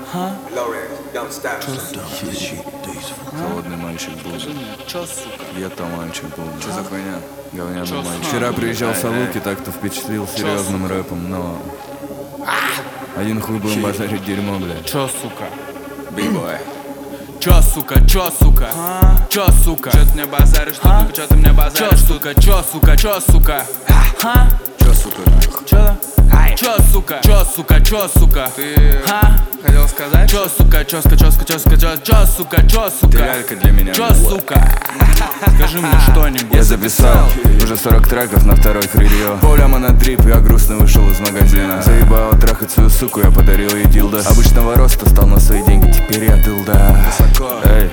Холодный мальчик был. Чё, сука? Я-то мальчик был. Чё за хуйня? Говняный Чё, мальчик. сука? Вчера приезжал Салуки, так-то впечатлил серьезным рэпом, но... Один хуй будем базарить дерьмо, блядь. Чё, сука? Биг-бой. Чё, сука? Чё, сука? Чё, сука? Чё ты мне базаришь, что? Чё ты мне базаришь? Чё, сука? Чё, сука? Чё, сука? Чё, сука? Чё? Чё, сука? Чё, сука? Чё, сука? Ты хотел сказать? Чё, сука? Чё, сука? Чё, сука? Чё, сука? Чё, сука? Чё, сука? Ты лялька для меня. Чё, сука? Скажи мне что-нибудь. Я записал уже 40 треков на второй крыльё. Поляма на трип, я грустно вышел из магазина. Заебало трахать свою суку, я подарил ей дилдо. Обычного роста стал на свои деньги, теперь я дылда. Эй,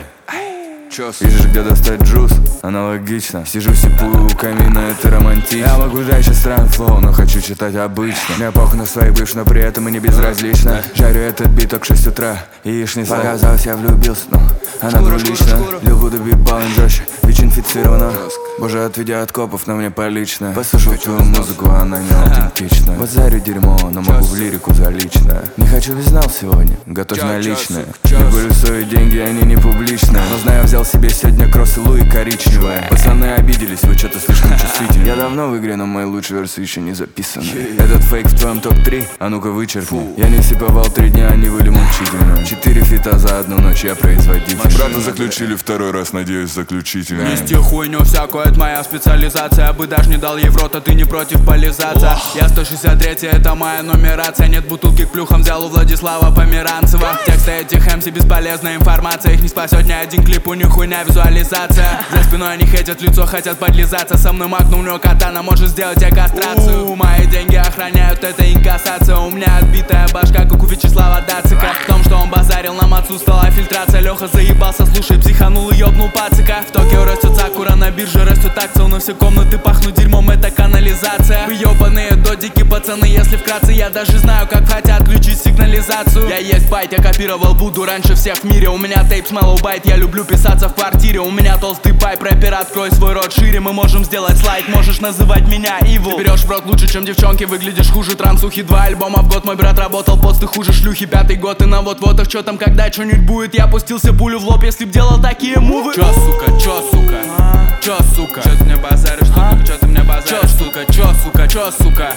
видишь, где достать джуз? Аналогично. Сижу сипую у камина, это романтично. Я могу дать сейчас странный флоу, но хочу читать обычно. Я похуй на своих бывших, но при этом и не безразлично. Жарю этот биток в 6 утра, яичный слой. Показалось, я влюбился, но она двулична. Буду бит-баллом жестче, ВИЧ-инфицирована. Боже, отведя от копов, на мне полично. Послушал твою музыку, она не аутентична. Базарю дерьмо, но могу в лирику залично. Не хочу безнал сегодня, готовь наличные. Люблю свои деньги, они не публичные. Но знаю, взял себе сегодня кроссы Луи коричневые. Пацаны обиделись, вы что-то слишком чувствительны. Я давно в игре, но мои лучшие версы еще не записаны. Этот фейк в твоем топ-3, а ну-ка вычеркни. Я не сиповал 3 дня, они были мучительны. 4 фита за одну ночь, я производитель. Брата заключили второй раз, надеюсь, заключительно. Нести хуйню всякую, это моя специализация. Я бы даже не дал ей в рот, а ты не против полизаться. Я 163, это моя нумерация. Нет бутылки к плюхам, взял у Владислава Померанцева. Тексты этих МС бесполезная информация. Их не спасет ни один клип, у них хуйня визуализация. За спиной они хейтят, в лицо хотят подлизаться. Со мной макну, у него катана может сделать тебе кастрацию. Мои деньги охраняют, это инкассация. У меня отбитая башка, как у Вячеслава Дацика. В том, что он базарил, нам отсутствовала фильтрация. Леха заебался, слушай, психанул и ёбнул пацика. В Токио растет сакура, на бирже растет акция. На все комнаты пахнут дерьмом, это канализация. Вы ёбаные додики, пацаны, если вкратце. Я даже знаю, как хотят отключить сигнализацию. Я есть байт, я копировал Буду раньше всех в мире. У меня тейп с Mellow Byte, я люблю писаться в квартире. У меня толстый пайп, рэпер, открой свой рот шире. Мы можем сделать слайд, можешь называть меня Evil. Ты берешь в рот лучше, чем девчонки, выглядишь хуже трансухи. 2 альбома в год, мой брат работал, пост ты хуже шлюхи. 5-й год, и на вот-вотах, чё там, когда что-нибудь будет. Я пустился пулю в лоб, если б делал такие мувы. Чё, сука, чё, сука? Чё, сука? Чё ты мне базаришь, что? Чё ты мне базаришь? Чё, сука, чё, сука, чё, сука?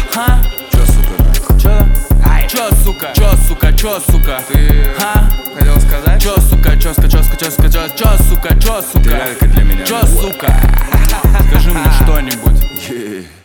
Чё, сука? Чё, сука? Чё, сука, чё, сука? Ты хотел сказать? Чё, сука, чё, сука, чё, сука, чё, сука, чё, сука, чё, Ты сука? лялька для меня. Чё, сука? Скажи мне что-нибудь.